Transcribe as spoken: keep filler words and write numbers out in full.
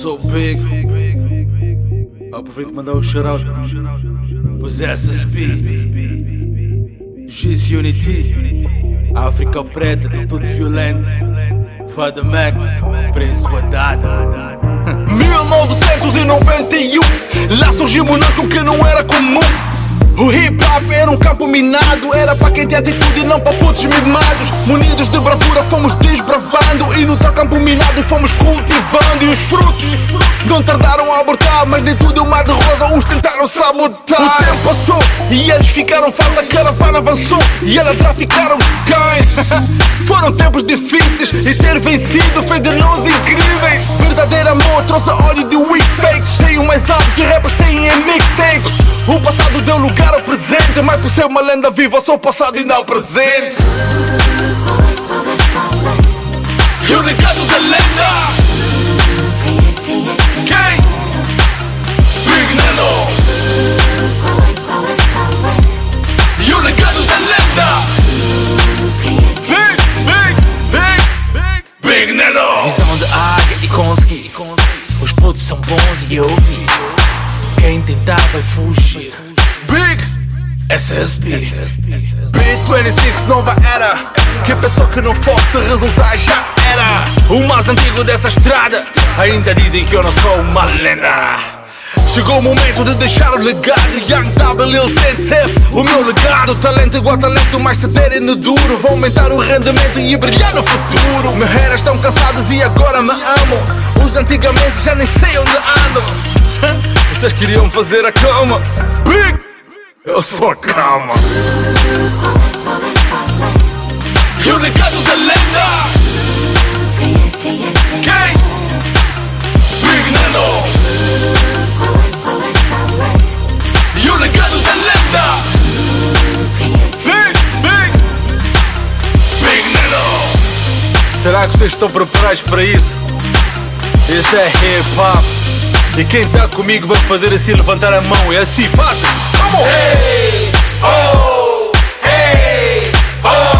sou Big. Aproveito de mandar um shout-out pros S S P, G-C Unity, África Preta, de tudo violento, Father Mac, Prince Wadada. mil novecentos e noventa e um, lá surgiu um monaco que não era comum. O hip hop era um campo minado, era para quem tem atitude e não para putos mimados. Munidos de bravura fomos desbravando, e no tal campo minado fomos cultivando. E os frutos não tardaram a abortar, mas nem tudo é um mar de rosa, uns tentaram sabotar. O tempo passou e eles ficaram fartos, a caravana avançou e eles traficaram quem? Foram tempos difíceis e ter vencido fez de nós incríveis. Verdadeiro amor trouxe ódio de weak fakes, tenho mais alto que rappers têm em mixtapes. O passado deu lugar ao presente, mas por ser uma lenda viva sou o passado e não o presente. E o legado da lenda, quem? Big Nelo. E o legado da lenda, Big, Big, Big, Big, Big Nelo. Visão de águia e consegui. Os putos são bons e eu vi. Quem tentar vai fugir. Big S S P. B vinte e seis, nova era. Quem pensou que não fosse resultar já era. O mais antigo dessa estrada. Ainda dizem que eu não sou uma lenda. Chegou o momento de deixar o legado. Young W, Lil Saint F, o meu legado. Talento igual talento, mais severo e no duro. Vou aumentar o rendimento e brilhar no futuro. Meus haters estão cansados e agora me amam. Os antigamente já nem sei onde andam. Vocês queriam fazer a cama, Big, eu sou a cama. E o legado da lenda, quem? Big Nelo. E o legado da lenda, Big, Big, Big Nelo. Será que vocês estão preparados para isso? Isso é hip hop. E quem tá comigo vai fazer assim, levantar a mão. É assim, passa, vamos! Hey, oh, hey, oh.